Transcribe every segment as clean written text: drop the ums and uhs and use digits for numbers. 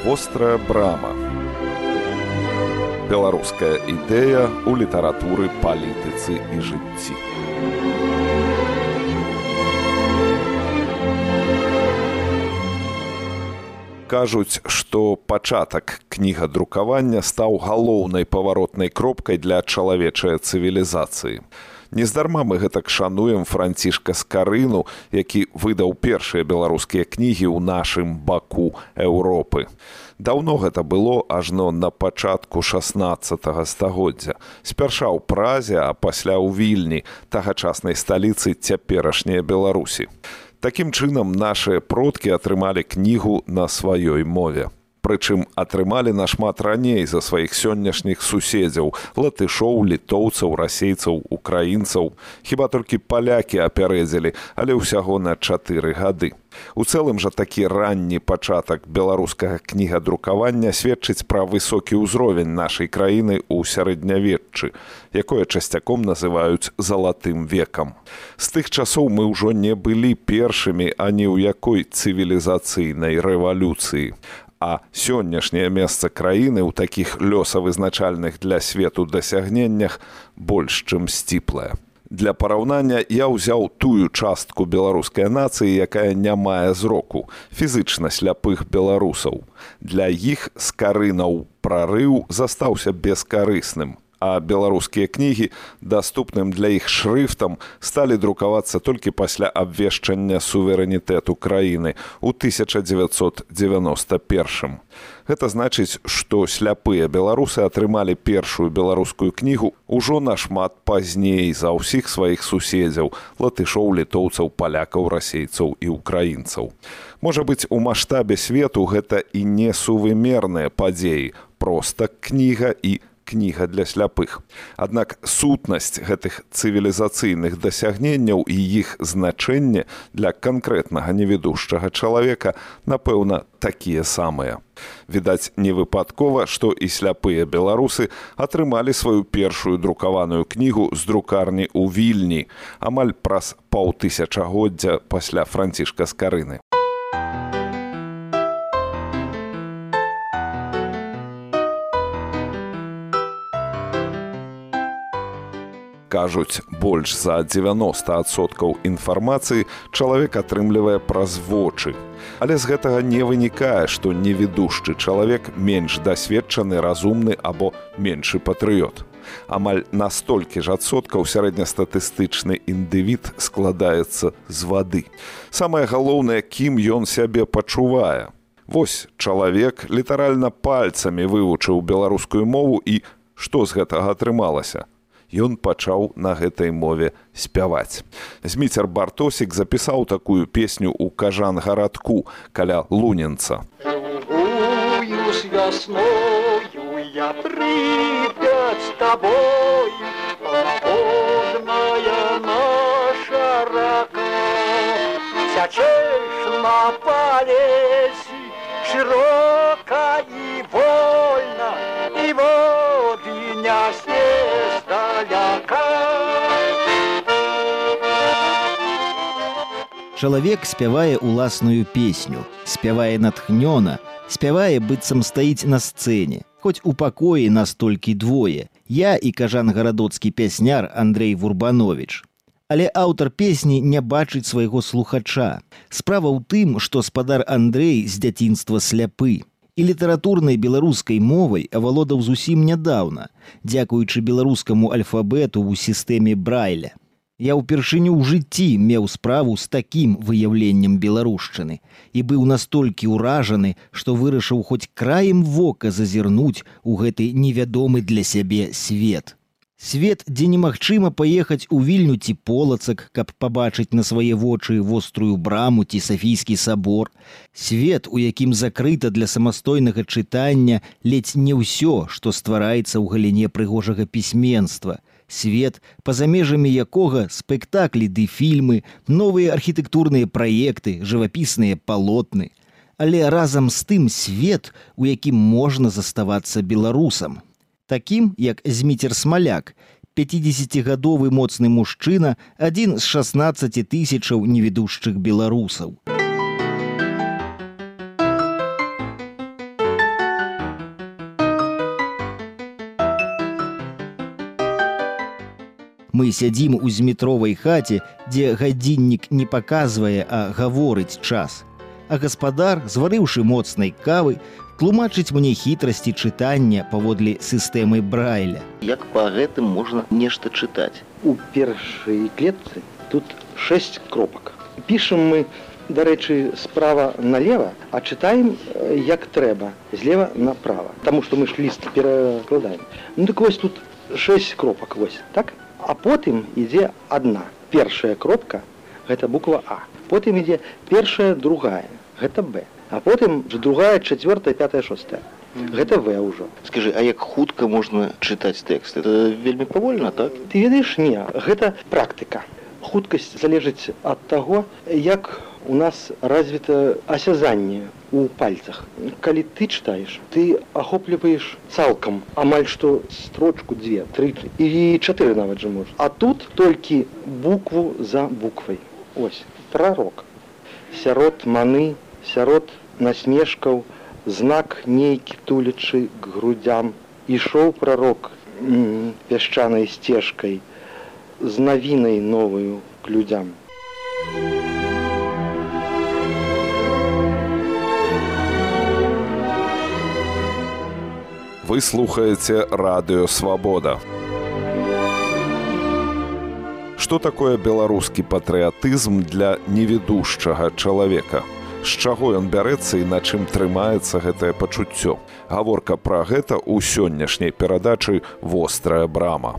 Вострая брама. Беларуская ідэя ў літаратуры, палітыцы і жыцці. Кажуць, што пачатак кнігадрукавання стаў галоўнай паваротнай кропкай для чалавечай цывілізацыі. Нездарма мы гэтак шануем Францішка Скарыну, які выдаў першыя беларускія кнігі ў нашым баку Еўропы. Даўно гэта было ажно на пачатку 16 стагоддзя. Спярша ў Празе, а пасля ў Вільні, тагачаснай сталіцы цяперашняй Беларусі. Такім чынам, нашыя продкі атрымалі кнігу на сваёй мове. Прычым атрымалі нашмат раней за сваіх сённяшніх суседзяў, латышоў, літоўцаў, расейцаў, украінцаў. Хіба толькі палякі апярэдзілі, але ўсяго на 4 гады. У цэлым жа такі ранні пачатак беларускага кнігадрукавання сведчыць пра высокі ўзровень нашай краіны ў сярэднявеччы, якое часцяком называюць залатым векам. З тых часоў мы ўжо не былі першымі ані ў якой цывілізацыйнай рэвалюцыі. А сённяшняе месца краіны ў такіх лёсавызначальных для свету дасягненнях больш чым сціплае. Для параўнання я ўзяў тую частку беларускай нацыі, якая не мае зроку, фізычна сляпых беларусаў. Для іх Скарынаў прарыў застаўся бескарысным, а беларускія кнігі даступным для іх шрыфтам сталі друкавацца толькі пасля абвешчання суверэнітэту краіны ў 1991. Гэта значыць, што сляпыя беларусы атрымалі першую беларускую кнігу ўжо нашмат пазней за ўсіх сваіх суседзяў, латышоў, літоўцаў, палякаў, расейцаў і украінцаў. Можа быць, у маштабе свету гэта і не сувымерныя падзеі, проста кніга і кніга для сляпых. Аднак сутнасць гэтых цывілізацыйных дасягненняў і іх значэнне для канкрэтнага невідушчага чалавека, напэўна, такія самыя. Відаць, не выпадкова, што і сляпыя беларусы атрымалі сваю першую друкаваную кнігу з друкарні ў Вільні, амаль праз паўтысячагоддзя пасля Францішка Скарыны. Кажуць, больш за 90% інфармацыі чалавек атрымлівае праз вочы. Але з гэтага не вынікае, што невідушчы чалавек менш дасведчаны, разумны або меншы патрыёт. Амаль на столькі ж адсоткаў сярэднестатыстычны індывід складаецца з вады. Самае галоўнае, кім ён сябе пачувае. Вось чалавек літаральна пальцамі вывучыў беларускую мову і што з гэтага атрымалася? Ён пачаў на гэтай мове спяваць. Зміцер Бартосік запісаў такую песню ў Кажан-гарадку каля Лунінца. Любую с весною я Припять с тобой, подводная наша рака. Сячешь на полесе широко и вольно, и воды няснешь. Чалавек спявае ўласную песню, спявае натхнёна, спявае, быццам стаіць на сцэне. Хоць у пакоі нас толькі двое, я і кажангарадоцкі пясняр Андрэй Вурбановіч. Але аўтар песні не бачыць свайго слухача. Справа ў тым, што спадар Андрэй з дзяцінства сляпы. І літаратурнай беларускай мовай авалодаў зусім нядаўна, дзякуючы беларускаму альфабету ў сістэме Брайля. Я ўпершыню ў жыцці меў справу з такім выяўленнем беларушчыны і быў настолькі ўражаны, што вырашыў хоць краем вока зазірнуць у гэты невядомы для сябе свет. Свет, дзе немагчыма паехаць у Вільню ці Полацак, каб пабачыць на свае вочы вострую браму ці Сафійскі сабор. Свет, у якім закрыта для самастойнага чытання ледзь не ўсё, што ствараецца ў галіне прыгожага пісьменства. Свет, па-за межамі якога спектаклі ды фільмы, новыя архітэктурныя праекты, жывапісныя палотны. Але разам з тым свет, у якім можна заставацца беларусам. Такім, як Зміцер Смаляк, 50-гадовы моцны мужчына, адзін з 16 тысячаў невідушчых беларусаў. Мы сядзім у зметровай хаце, дзе гадзіннік не паказвае, а гаворыць час. А гаспадар, зварыўшы моцнай кавы, тлумачыць мне хітрасці чытання паводле сістэмы Брайля. Як па гэтым можна нешта чытаць? У першай клетцы тут 6 кропак. Пішам мы, дарэчы, справа налево, а чытаем як трэба, злева направо. Таму што мы ж ліст перакладаем. Ну так вось тут 6 кропак, вось, так? А потым ідзе адна. Першая кропка – гэта буква А. Потым ідзе першая, другая – гэта Б. А потым другая, чацвёртая, пятая, шостая. Гэта В ўжо. Скажы, а як хутка можна чытаць тэкст? Это вельмі павольна, так? Ты ведаеш, не, гэта практыка. Хуткасць залежыць ад таго, як у нас развіта асязанне у пальцах. Калі ты чытаеш, ты ахопліваеш цалкам амаль што строчку, 2, 3 і 4 нават жа можна. А тут толькі букву за буквай. Ось, прарок. Сярод маны, сярод насмешкаў, знак нейкі тулячы к грудзям. Ішоў прарок пясчанай сцежкай, з навінай новаю к людзям. Вы слухаеце радыё Свабода. Што такое беларускі патрыятызм для невідушчага чалавека? З чаго ён бярэцца і на чым трымаецца гэтае пачуццё? Гаворка пра гэта ў сённяшняй перадачы «Вострая брама».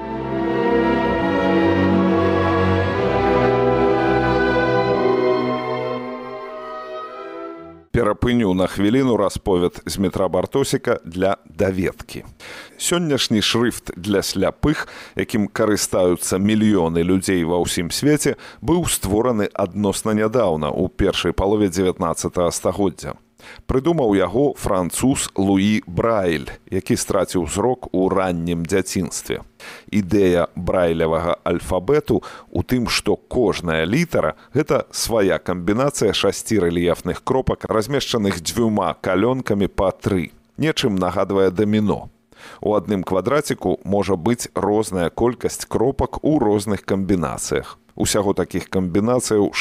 Перапыню на хвіліну расповед Змітра Бартосіка для даведкі. Сённяшні шрыфт для сляпых, якім карыстаюцца мільёны людзей ва ўсім свеце, быў створаны адносна нядаўна, у першай палове 19 стагоддзя. Прыдумаў яго француз Луі Брайль, які страціў зрок у раннім дзяцінстве. Ідэя брайлевага альфабету у тым, што кожная літара – гэта свая камбінацыя 6 рэльефных кропак, размешчаных 2 калёнкамі па 3. Нечым нагадвае даміно. У адным квадраціку можа быць розная колькасць кропак у розных камбінацыях. Усяго такіх камбінацыяў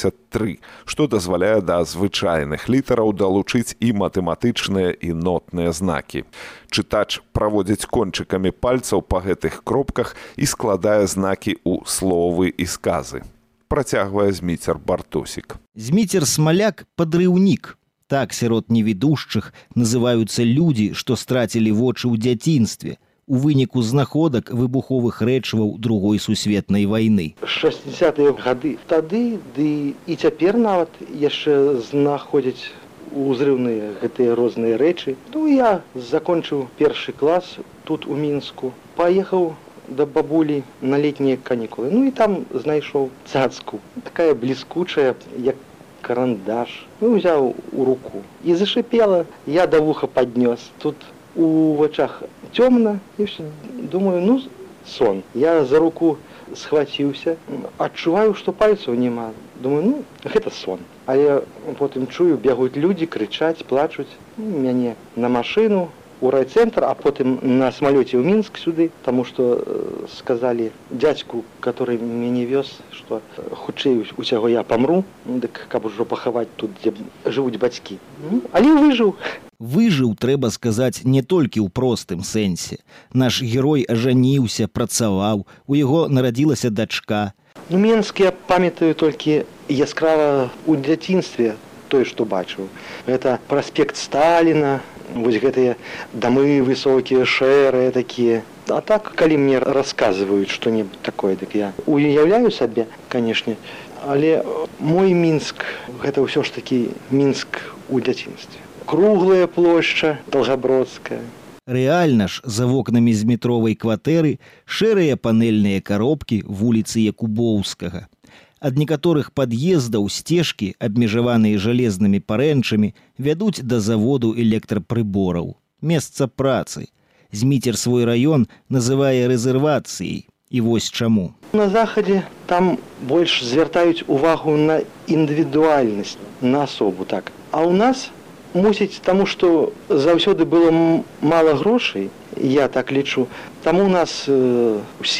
63, што дазваляе да звычайных літараў далучыць і матэматычныя, і нотныя знакі. Чытач праводзіць кончыкамі пальцаў па гэтых кропках і складае знакі ў словы і сказы. Працягвае Зміцер Бартосік. Зміцер Смаляк – падрыўнік. Так сярод невідушчых называюцца людзі, што страцілі вочы ў дзяцінстве у выніку знаходак выбуховых рэчываў Другой сусветнай вайны. 60-е гады. Тады, ды і цяпер нават яшчэ знаходзяць узрыўныя гэтыя розныя рэчы. Ну, я закончыў першы клас тут у Мінску. Паехаў да бабулі на летнія канікулы. Ну і там знайшоў цацку. Такая бліскучая, як карандаш. Ну, узяў у руку. І зашипела. Я да вуха паднёс. Тут у вачах цёмна, і ўсё, думаю, ну, сон. Я за руку схваціўся, адчуваю, што пальцаў няма. Думаю, ну, гэта сон. Але потым чую, бегуць людзі, крычаць, плачуць. Мяне на машыну, у райцэнтр, а потым на самалёце ў Мінск сюды, таму што сказалі дзядзьку, который мяне вёз, што хутчэй усяго я памру, дык каб ужо пахаваць тут, дзе жывуць бацькі. Але выжыў. Выжыў, трэба сказаць, не толькі ў простым сэнсе. Наш герой ажаніўся, працаваў, у яго нарадзілася дачка. Ну, Мінск я памятаю толькі яскрава ў дзяцінстве той, што бачыў. Гэта праспект Сталіна, вось гэтыя дамы высокія, шэрыя такія. А так, калі мне расказваюць што-небудзь такое, дык я уяўляю сабе, канешне, але мой Мінск – гэта ўсё ж такі Мінск у дзяцінстве. Круглая плошча, Долгабродская. Рэальна ж, за вокнамі зметровай кватэры шэрыя панэльныя каробкі вуліцы Якубоўскага. Ад некаторых пад'ездаў сцежкі, абмежаваныя жалезнымі парэнчамі, вядуць да заводу электрапрыбораў. Месца працы. Зміцер свой раён называе рэзервацыяй. І вось чаму. На захадзе там больш звяртаюць увагу на індывідуальнасць, на асобу, так. А ў нас, мусіць, таму што заўсёды было мала грошай, я так лічу, таму у нас усіх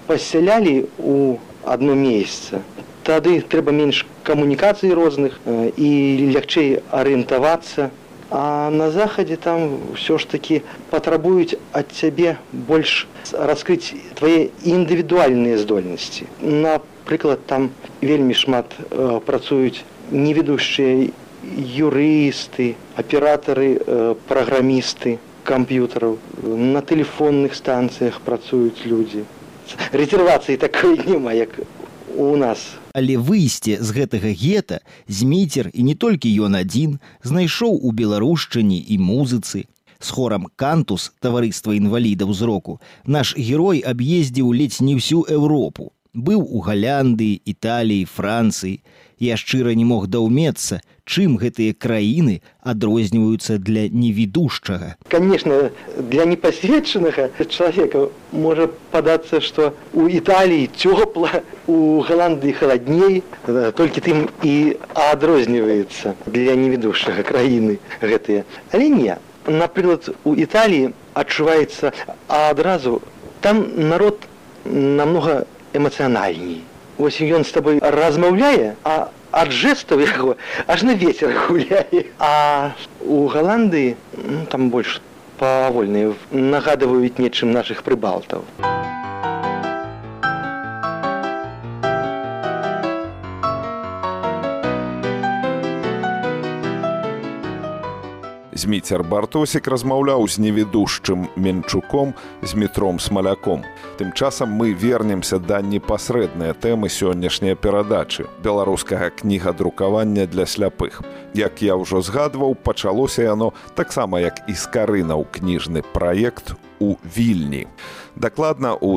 пасялялі ў адно месца, тады трэба менш камунікацый розных і лягчэй арыентавацца. А на захадзе там ўсё ж такі патрабуюць ад цябе больш раскрыць твае індывідуальныя здольнасці. Напрыклад, там вельмі шмат працуюць неведушчыя юрысты, аператары, праграмісты камп'ютараў. На тэлефонных станцыях працуюць людзі. Рэзервацыі такой няма, як у нас. Але выйсце з гэтага гета Змейцер, і не толькі ён адзін, знайшоў у беларушчыне і музыцы. З хорам «Кантус» таварыства інвалідаў зроку наш герой аб'ездзіў ледзь не ўсю Еўропу. Быў у Галяндыі, Італіі, Францыі. Я шчыра не мог даўмецца, чым гэтыя краіны адрозніваюцца для невідушчага. Конечно, для непасведчанага чалавека можа падацца, што у Італіі цёпла, у Галандыі халадней, толькі тым і адрозніваецца для невідушчага краіны гэтыя. Але не. Напрыклад, у Італіі адчуваецца адразу, там народ намнога эмацыянальней. Вось ён з табой размаўляе, а ад жэстаў яго аж на вецер гуляе. А у Галандыі там больш павольныя, нагадваюць нечым нашых прыбалтаў. Зміцер Бартосік размаўляў з невідушчым Менчуком, з Мітром Смаляком. Тым часам мы вернемся да непасрэднай тэмы сённяшняй перадачы – беларускага кнігадрукавання для сляпых. Як я ўжо згадваў, пачалося яно таксама, як і скарынаў кніжны праект у Вільні. Дакладна ў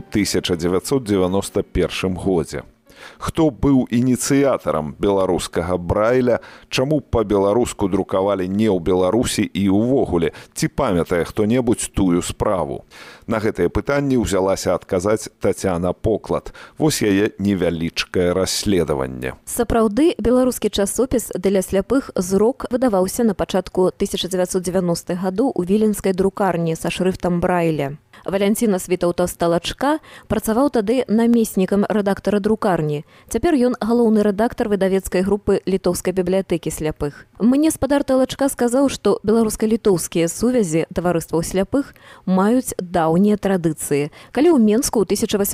1991 годзе. Хто быў ініцыятарам беларускага брайля, чаму па-беларуску друкавалі не ў Беларусі і ўвогуле, ці памятае хто-небудзь тую справу? На гэтыя пытанні ўзялася адказаць Тацяна Поклад. Вось яе невялічкае расследаванне. Сапраўды, беларускі часопіс для сляпых «Зрок» выдаваўся на пачатку 1990-х гадоў у віленскай друкарні са шрыфтам брайля. Валянціна Світаўта-Сталачка працаваў тады намеснікам рэдактара друкарні. Цяпер ён галоўны рэдактар выдавецкай групы літоўскай бібліятэкі сляпых. Мне спадар Талачка сказаў, што беларуска-літоўскія сувязі таварыстваў сляпых маюць даўнія традыцыі. Калі ў Менску ў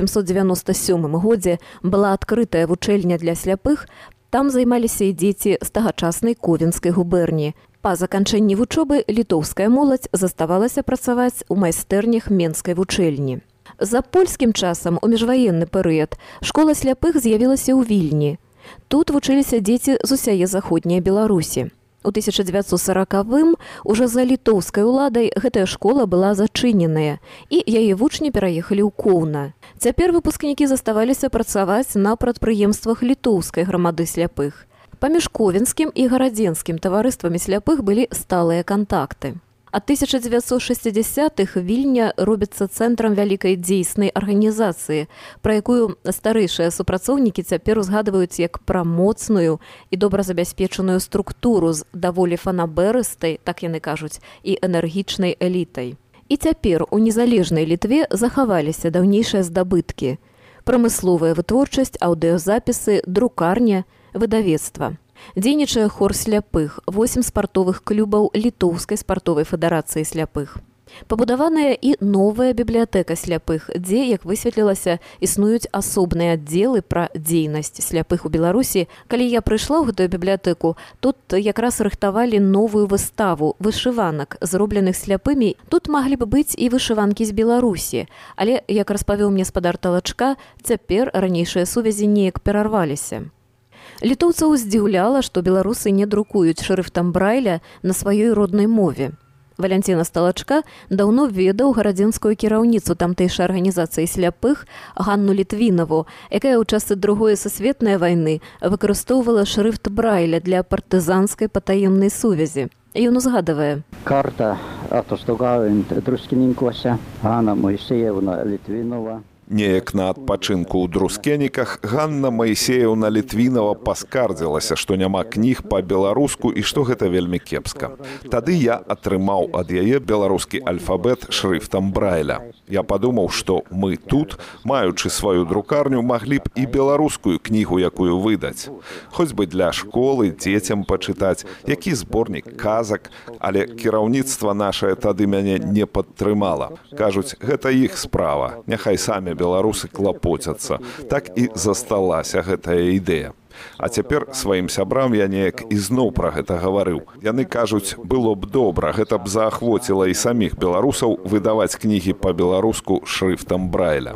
1897 годзе была адкрытая вучэльня для сляпых, там займаліся і дзеці з тагачаснай Ковенскай губерні. Па заканчэнні вучобы літоўская моладзь заставалася працаваць у майстэрнях Менскай вучэльні. За польскім часам, у міжваенны перыяд, школа сляпых з'явілася ў Вільні. Тут вучыліся дзеці з усяе заходняй Беларусі. У 1940-м уже за літоўскай уладай гэтая школа была зачыненая, і яе вучні пераехалі ў Коўна. Цяпер выпускнікі заставаліся працаваць на прадпрыемствах літоўскай грамады сляпых. Паміж ковенскім і гарадзенскім таварыствамі сляпых былі сталыя кантакты. Ад 1960-х Вільня робіцца цэнтрам вялікай дзейснай арганізацыі, пра якую старэйшыя супрацоўнікі цяпер узгадваюць як пра моцную і добра забяспечаную структуру з даволі фанаберыстай, так яны кажуць, і энергічнай элітай. І цяпер у незалежнай Літве захаваліся даўнейшыя здабыткі: прамысловая вытворчасць, аўдыёзапісы, друкарня, выдавецтва. Дзейнічае хор сляпых, 8 спартовых клубаў Літоўскай спартовай федэрацыі сляпых. Пабудаваная і новая бібліятэка сляпых, дзе, як высветлілася, існуюць асобныя аддзелы пра дзейнасць сляпых у Беларусі. Калі я прыйшла ў гэтую бібліятэку, тут якраз рыхтавалі новую выставу вышыванак, зробленых сляпымі. Тут маглі б быць і вышыванкі з Беларусі. Але, як распавёў мне спадар Талачка, цяпер ранейшыя сувязі неяк перарваліся. Літоўцаў здзіўляла, што беларусы не друкуюць шрыфтам брайля на сваёй роднай мове. Валянціна Сталачка даўно ведаў гарадзенскую кіраўніцу тамтэйшай арганізацыі сляпых Ганну Літвінаву, якая ў часы Другой сусветнай вайны выкарыстоўвала шрыфт брайля для партызанскай патаемнай сувязі. Ён узгадывае: Карта атостогавин Трускининкося, Ганна Моисеевна Литвинова. Неяк на адпачынку ў Друскеніках Ганна Маісеевна Літвінава паскардзілася, што няма кніг па-беларуску і што гэта вельмі кепска. Тады я атрымаў ад яе беларускі альфабет шрыфтам Брайля. Я падумаў, што мы тут, маючы сваю друкарню, маглі б і беларускую кнігу якую выдаць. Хоць бы для школы, дзецям пачытаць, які зборнік казак, але кіраўніцтва нашае тады мяне не падтрымала. Кажуць, гэта іх справа, няхай самі беларусы клапоцяцца. Так і засталася гэтая ідэя. А цяпер сваім сябрам я неяк ізноў пра гэта гаварыў. Яны кажуць, было б добра, гэта б заахвоціла і саміх беларусаў выдаваць кнігі па-беларуску шрыфтам Брайля.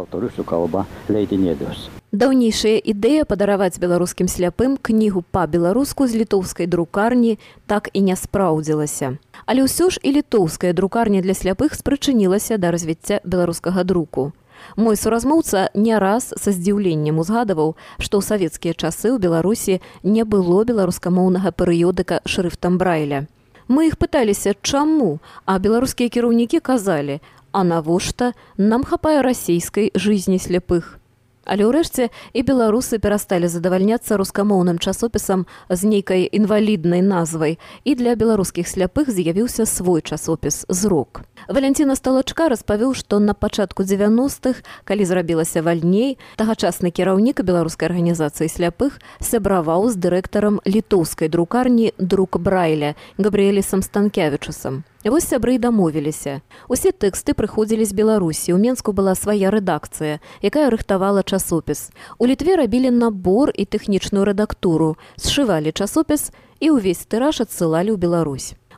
Даўнейшая ідэя падараваць беларускім сляпым кнігу па-беларуску з літоўскай друкарні так і не спраўдзілася. Але ўсё ж і літоўская друкарня для сляпых спрычынілася да развіцця беларускага друку. Мой суразмоўца не раз са здзіўленнем узгадаваў, што ў савецкія часы ў Беларусі не было беларускамоўнага перыёдыка шрыфтам Брайля. Мы іх пыталіся, чаму, а беларускія кіраўнікі казалі, а навошта нам хапае расійскай жизні сляпых. Але ўрэшце і беларусы перасталі задавальняцца рускамоўным часопісам з нейкай інваліднай назвай, і для беларускіх сляпых з'явіўся свой часопіс «Зрок». Валянціна Сталачка распавёў, што на пачатку 90-х, калі зрабілася вальней, тагачасны кіраўнік беларускай арганізацыі сляпых сябраваў з дырэктарам літоўскай друкарні «Друк Брайля» Габрыэлісам Станкявічусам. Вось сябры і дамовіліся. Усе тэксты прыходзілі з Беларусі. У Менску была свая рэдакцыя, якая рыхтавала часопіс. У Літве рабілі набор і тэхнічную рэдактуру, сшывалі часопіс і ўвесь тыраж адсылалі ў Беларусь. У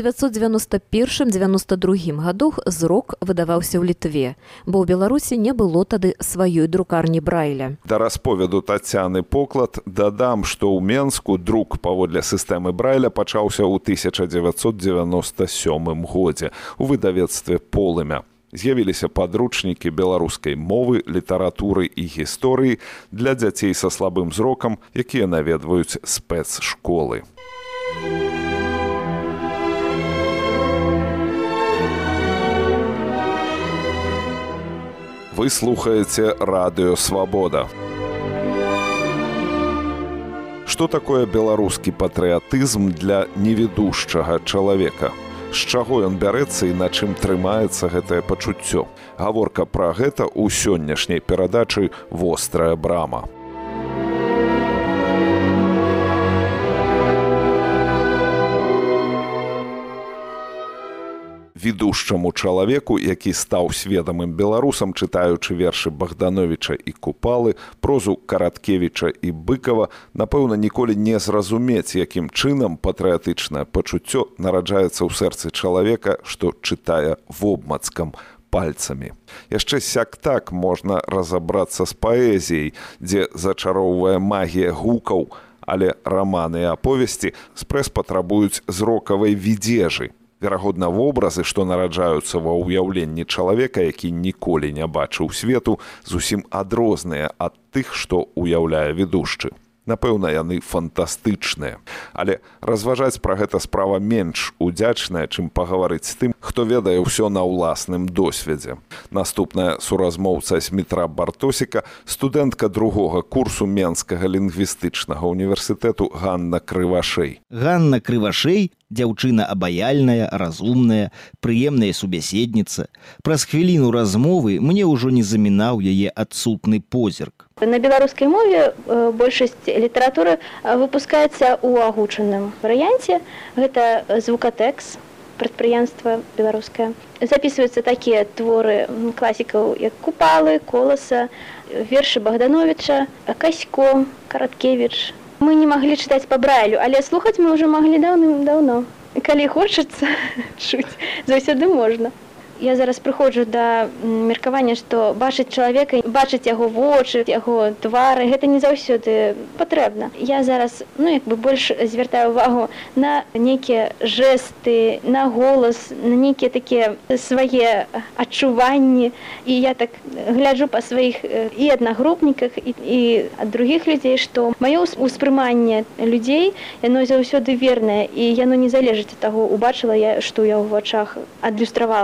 1991-92 гадах «Зрок» выдаваўся ў Літве, бо ў Беларусі не было тады сваёй друкарні Брайля. Да расповеду Тацяны Поклад дадам, што ў Менску друк паводле сістэмы Брайля пачаўся ў 1997 годзе у выдавецтве «Полымя». З'явіліся падручнікі беларускай мовы, літаратуры і гісторыі для дзяцей са слабым зрокам, якія наведваюць спецшколы. Вы слухаеце Радыё Свабода. Што такое беларускі патрыятызм для невідушчага чалавека? З чаго ён бярэцца і на чым трымаецца гэтае пачуццё? Гаворка пра гэта ў сённяшняй перадачы «Вострая брама». Відушчаму чалавеку, які стаў сведамым беларусам, чытаючы вершы Богдановича і Купалы, прозу Караткевіча і Быкова, напэўна, ніколі не зразумець, якім чынам патрыятычнае пачуццё нараджаецца ў сэрцы чалавека, што чытае вобмацкам, пальцамі. Яшчэ сяк-так можна разабрацца з паэзіяй, дзе зачароўвае магія гукаў, але раманы і аповесці спрэс патрабуюць зрокавай відзежы. Верагодна, вобразы, што нараджаюцца ва ўяўленні чалавека, які ніколі не бачыў свету, зусім адрозныя ад тых, што ўяўляе ведушчы. Напэўна, яны фантастычныя. Але разважаць пра гэта справа менш удзячная, чым пагаварыць з тым, хто ведае ўсё на ўласным досведзе. Наступная суразмоўца Змітра Бартосіка, студэнтка другога курсу Менскага лінгвістычнага універсітэту Ганна Крывашэй. Ганна Крывашэй – дзяўчына абаяльная, разумная, прыемная субяседніца. Праз хвіліну размовы мне ўжо не замінаў яе адсутны позірк. На беларускай мове большасць літаратуры выпускаецца ў агучаным варыянце. Гэта звукатэкс, прадпрыемства беларускае. Запісваюцца такія творы класікаў, як Купалы, Коласа, вершы Богдановича, Касько, Караткевіч. Мы не маглі чытаць па Брайлю, але слухаць мы ўжо маглі даўным-даўно. Калі хочацца чуць, заўсёды можна. Я зараз прыходжу да меркавання, што бачыць чалавека, бачыць яго вочы, яго твары, гэта не заўсёды патрэбна. Я зараз, больш звяртаю ўвагу на нейкія жэсты, на голас, на нейкія такія свае адчуванні. І я так гляджу па сваіх і аднагрупніках, і ад другіх людзей, што маё ўспрыманне людзей, яно заўсёды вернае, і яно не залежыць ад таго, убачыла я, што ў яго вачах адлюстравалася ці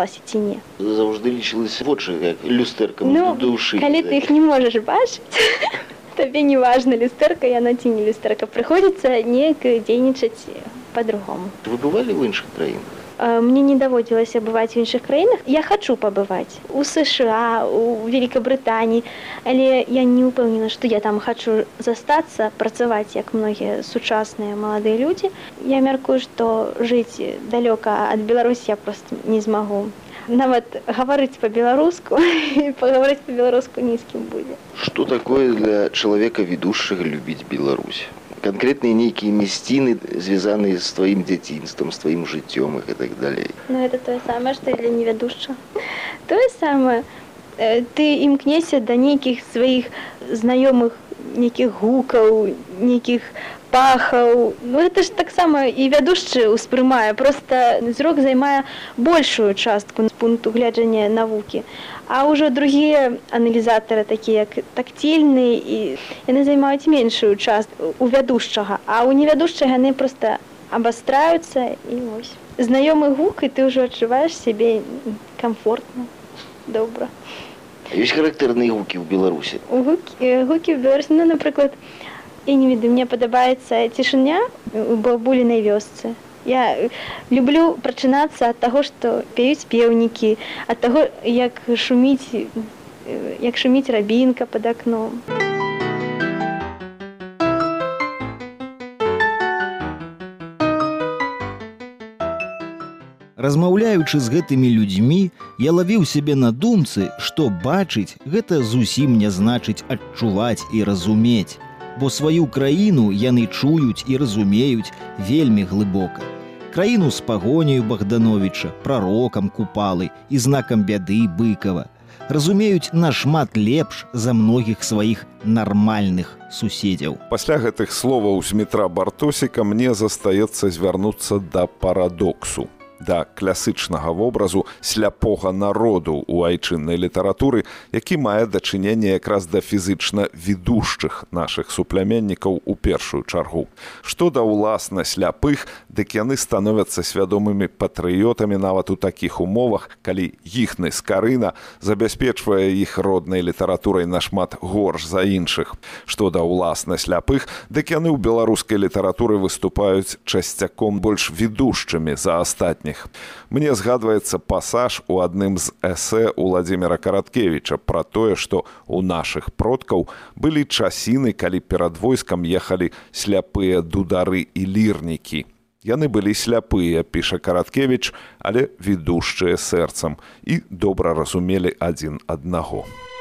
мяне. Заўжды лічылася вочы, як люстэркам душы. Калі ты іх не можаш бачыць, табе не важна, люстэрка яна ці не люстэрка. Прыходзіцца неяк дзейнічаць по-другому. Вы бывалі ў іншых краінах? Мне не даводзілася бываць у іншых краінах. Я хачу пабываць у США, у Великабрытаніі, але я не ўпэўнена, што я там хачу застацца, працаваць, як многія сучасныя маладыя людзі. Я мяркую, што жыць далёка ад Беларусі я проста не змагу. Нават гаварыць па-беларуску і пагаварыць па-беларуску ні з кім будзе. Што такое для чалавека ведушчага любіць Беларусь? Конкретные нейкие месцины, связанные с твоим детинством, с твоим жыццём и так далее. Ну, это то самое, что и для неведущего. То самое. Ты імкнешся да нейкіх сваіх знаёмых, нейкіх гукаў, нейкіх пахаў. Ну, это ж таксама і вядушчы ўспрымае, просто зрок займае большую частку з пункту гледжання навукі. А ўжо другія аналізатары, такія як тактильныя, і яны займаюць меншую частку у вядушчага, а ў невядушчага яны просто абастраюцца і вось. Знаёмы гук, і ты ўжо адчуваеш сябе комфортна, добра. Ёсць характэрныя гукі ў Беларусі? Гукі ў Беларусі, ну, напрыклад, я не ведаю, мне падабаецца цішыня у бабулінай вёсцы. Я люблю прачынацца ад таго, што пеюць пеўнікі, ад таго, як шуміць рабінка пад акном. Размаўляючы з гэтымі людзьмі, я лавіў сябе на думцы, што бачыць гэта зусім не значыць адчуваць і разумець, бо сваю краіну яны чуюць і разумеюць вельмі глыбока. Краіну з пагоняю Богдановича, прарокам Купалы і знакам бяды Быкова разумеюць нашмат лепш за многіх сваіх нармальных суседзяў. Пасля гэтых словаў з Дмітра Бартосіка мне застаецца звярнуцца да парадоксу, да класычнага вобразу сляпога народу ў айчыннай літаратуры, які мае дачыненне якраз да фізычна ведушчых нашых супляменнікаў у першую чаргу. Што да ўласна сляпых, дык яны становяцца свядомымі патрыётамі нават у такіх умовах, калі іхны скарына забяспечвае іх роднай літаратурай нашмат горш за іншых. Што да ўласна сляпых, дык яны ў беларускай літаратуры выступаюць часцяком больш ведушчымі за астатніх. Мне згадваецца пасаж у адным з эсэ Уладзіміра Караткевіча пра тое, што ў нашых продкаў былі часіны, калі перад войскам ехалі сляпыя дудары і лірнікі. Яны былі сляпыя, піша Караткевіч, але ведушчыя сэрцам і добра разумелі адзін аднаго.